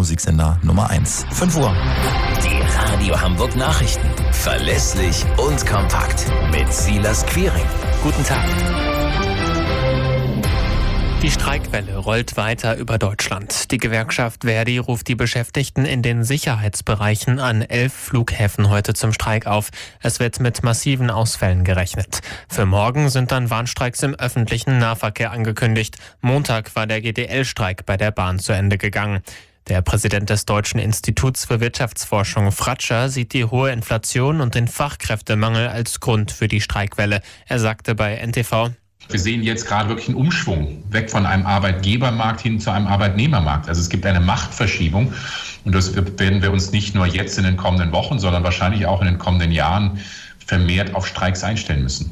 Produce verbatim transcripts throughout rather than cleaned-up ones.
Musiksender Nummer eins. fünf Uhr. Die Radio Hamburg Nachrichten. Verlässlich und kompakt. Mit Silas Quiring. Guten Tag. Die Streikwelle rollt weiter über Deutschland. Die Gewerkschaft Verdi ruft die Beschäftigten in den Sicherheitsbereichen an elf Flughäfen heute zum Streik auf. Es wird mit massiven Ausfällen gerechnet. Für morgen sind dann Warnstreiks im öffentlichen Nahverkehr angekündigt. Montag war der G D L-Streik bei der Bahn zu Ende gegangen. Der Präsident des Deutschen Instituts für Wirtschaftsforschung, Fratscher, sieht die hohe Inflation und den Fachkräftemangel als Grund für die Streikwelle. Er sagte bei N T V: Wir sehen jetzt gerade wirklich einen Umschwung weg von einem Arbeitgebermarkt hin zu einem Arbeitnehmermarkt. Also es gibt eine Machtverschiebung und das werden wir uns nicht nur jetzt in den kommenden Wochen, sondern wahrscheinlich auch in den kommenden Jahren vermehrt auf Streiks einstellen müssen.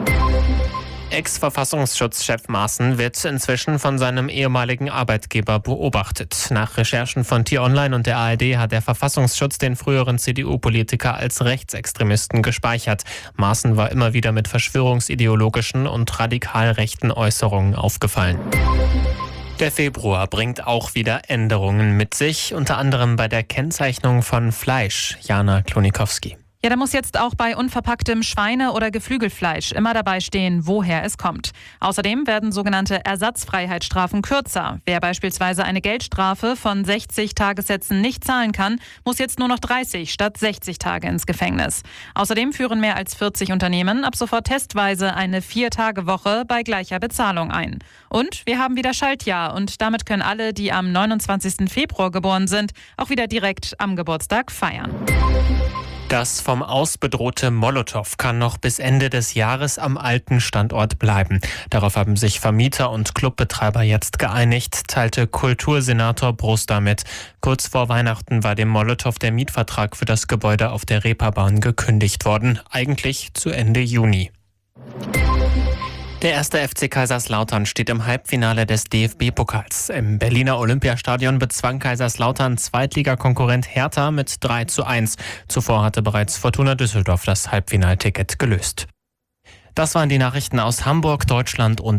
Ex-Verfassungsschutzchef Maaßen wird inzwischen von seinem ehemaligen Arbeitgeber beobachtet. Nach Recherchen von T-Online und der A R D hat der Verfassungsschutz den früheren C D U-Politiker als Rechtsextremisten gespeichert. Maaßen war immer wieder mit verschwörungsideologischen und radikal rechten Äußerungen aufgefallen. Der Februar bringt auch wieder Änderungen mit sich, unter anderem bei der Kennzeichnung von Fleisch. Jana Klonikowski. Ja, da muss jetzt auch bei unverpacktem Schweine- oder Geflügelfleisch immer dabei stehen, woher es kommt. Außerdem werden sogenannte Ersatzfreiheitsstrafen kürzer. Wer beispielsweise eine Geldstrafe von sechzig Tagessätzen nicht zahlen kann, muss jetzt nur noch dreißig statt sechzig Tage ins Gefängnis. Außerdem führen mehr als vierzig Unternehmen ab sofort testweise eine Vier-Tage-Woche bei gleicher Bezahlung ein. Und wir haben wieder Schaltjahr und damit können alle, die am neunundzwanzigsten Februar geboren sind, auch wieder direkt am Geburtstag feiern. Das vom Aus bedrohte Molotow kann noch bis Ende des Jahres am alten Standort bleiben. Darauf haben sich Vermieter und Clubbetreiber jetzt geeinigt, teilte Kultursenator Broster mit. Kurz vor Weihnachten war dem Molotow der Mietvertrag für das Gebäude auf der Reeperbahn gekündigt worden, eigentlich zu Ende Juni. Der erste F C Kaiserslautern steht im Halbfinale des D F B-Pokals. Im Berliner Olympiastadion bezwang Kaiserslautern Zweitligakonkurrent Hertha mit drei zu eins. Zuvor hatte bereits Fortuna Düsseldorf das Halbfinalticket gelöst. Das waren die Nachrichten aus Hamburg, Deutschland und